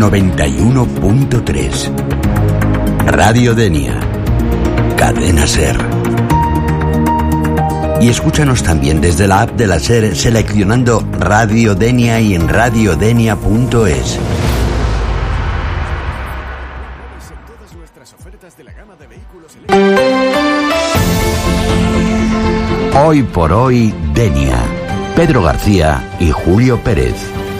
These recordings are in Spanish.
91.3. Radio Denia. Cadena SER. Y escúchanos también desde la app de la SER seleccionando Radio Denia y en radiodenia.es. Hoy por hoy, Denia. Pedro García y Julio Pérez.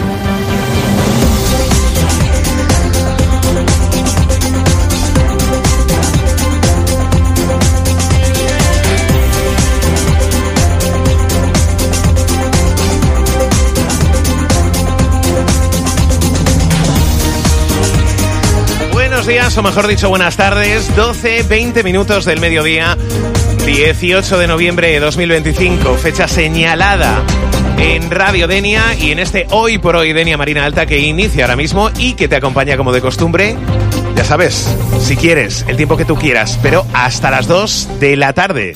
Buenos días, o mejor dicho, buenas tardes. 12:20 minutos del mediodía. 18 de noviembre de 2025, fecha señalada en Radio Denia y en este Hoy por Hoy Denia Marina Alta que inicia ahora mismo y que te acompaña como de costumbre, ya sabes, si quieres, el tiempo que tú quieras, pero hasta las 2 de la tarde.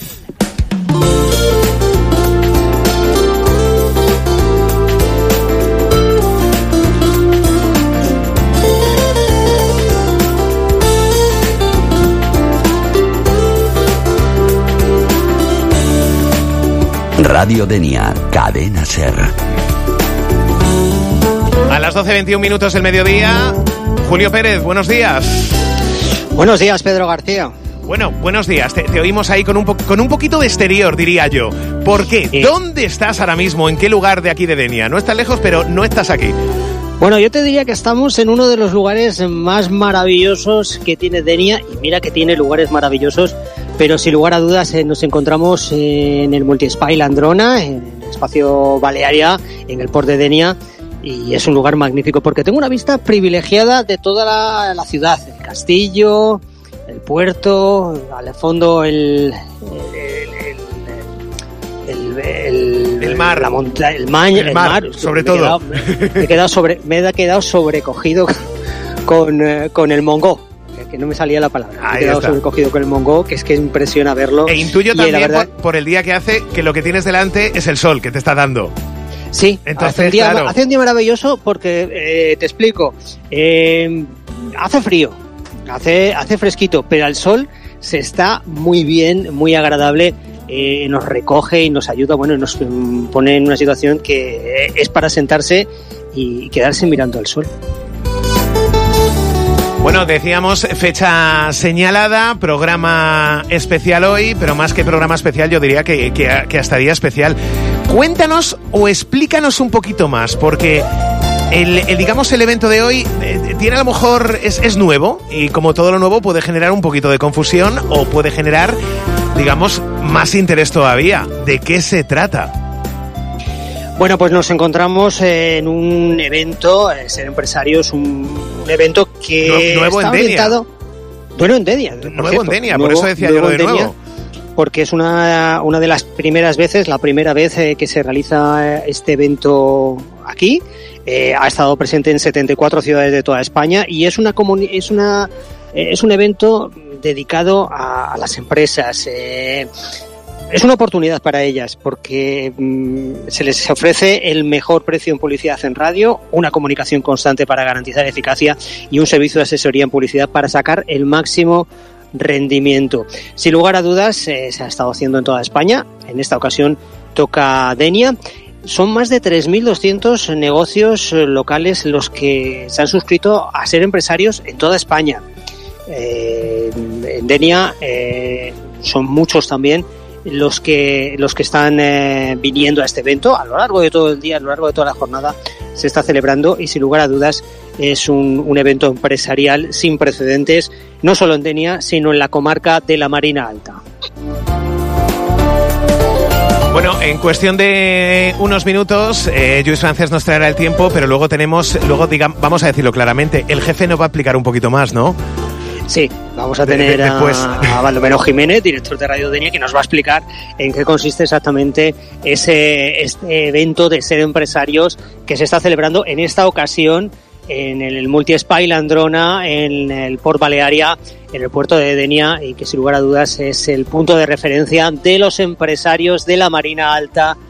Radio Denia, Cadena SER. A las 12:21 minutos del mediodía, Julio Pérez, buenos días. Buenos días, Pedro García. Bueno, buenos días. Te oímos ahí con un poquito de exterior, diría yo. ¿Por qué? Sí. ¿Dónde estás ahora mismo? ¿En qué lugar de aquí de Denia? No estás lejos, pero no estás aquí. Bueno, yo te diría que estamos en uno de los lugares más maravillosos que tiene Denia. Y mira que tiene lugares maravillosos, pero sin lugar a dudas nos encontramos en el Multi-Spa Landrona, en el espacio Balearia, en el port de Denia. Y es un lugar magnífico porque tengo una vista privilegiada de toda la ciudad. El castillo, el puerto, al fondo el mar, la montaña, el mar, sobre todo. Me he quedado sobrecogido con el Mongó, que no me salía la palabra. Me he quedado sobrecogido con el Mongó, que es que impresiona verlo. E intuyo también verdad, por el día que hace que lo que tienes delante es el sol que te está dando. Sí, entonces, hace un día maravilloso porque, te explico, hace frío, hace fresquito, pero al sol se está muy bien, muy agradable. Nos recoge y nos ayuda, bueno, nos pone en una situación que es para sentarse y quedarse mirando al sol. Bueno, decíamos fecha señalada, programa especial hoy, pero más que programa especial yo diría que hasta día especial. Cuéntanos o explícanos un poquito más, porque el evento de hoy tiene a lo mejor, es nuevo y como todo lo nuevo puede generar un poquito de confusión o puede generar, digamos, más interés todavía. ¿De qué se trata? Bueno, pues nos encontramos en un evento, Ser Empresarios, un evento que nuevo está orientado... Bueno, en Denia. Nuevo en Denia, por eso decía yo lo de nuevo. Porque es una de las primeras veces, la primera vez que se realiza este evento aquí. Ha estado presente en 74 ciudades de toda España y es un evento dedicado a las empresas. Es una oportunidad para ellas porque se les ofrece el mejor precio en publicidad en radio, una comunicación constante para garantizar eficacia y un servicio de asesoría en publicidad para sacar el máximo rendimiento. Sin lugar a dudas, se ha estado haciendo en toda España. En esta ocasión toca Denia. Son más de 3.200 negocios locales los que se han suscrito a Ser Empresarios en toda España. En Denia son muchos también los que están viniendo a este evento. A lo largo de todo el día, a lo largo de toda la jornada se está celebrando y sin lugar a dudas es un evento empresarial sin precedentes, no solo en Denia, sino en la comarca de la Marina Alta. Bueno, en cuestión de unos minutos, Lluís Francés nos traerá el tiempo, pero luego vamos a decirlo claramente, el jefe nos va a explicar un poquito más, ¿no? Sí, vamos a tener a Baldomero Jiménez, director de Radio Denia, que nos va a explicar en qué consiste exactamente este evento de Ser Empresarios que se está celebrando en esta ocasión en el Multi-Spa Landrona, en el Port Balearia, en el puerto de Denia, y que sin lugar a dudas es el punto de referencia de los empresarios de la Marina Alta